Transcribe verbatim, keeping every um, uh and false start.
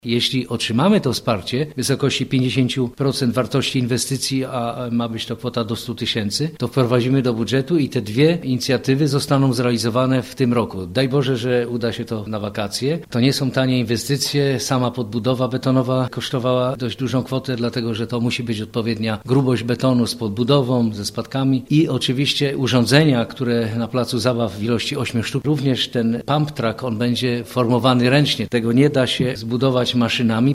Jeśli otrzymamy to wsparcie w wysokości pięćdziesiąt procent wartości inwestycji, a ma być to kwota do stu tysięcy, to wprowadzimy do budżetu i te dwie inicjatywy zostaną zrealizowane w tym roku. Daj Boże, że uda się to na wakacje. To nie są tanie inwestycje. Sama podbudowa betonowa kosztowała dość dużą kwotę, dlatego że to musi być odpowiednia grubość betonu z podbudową, ze spadkami i oczywiście urządzenia, które na placu zabaw w ilości ośmiu sztuk. Również ten pump track, on będzie formowany ręcznie. Tego nie da się zbudować maszynami.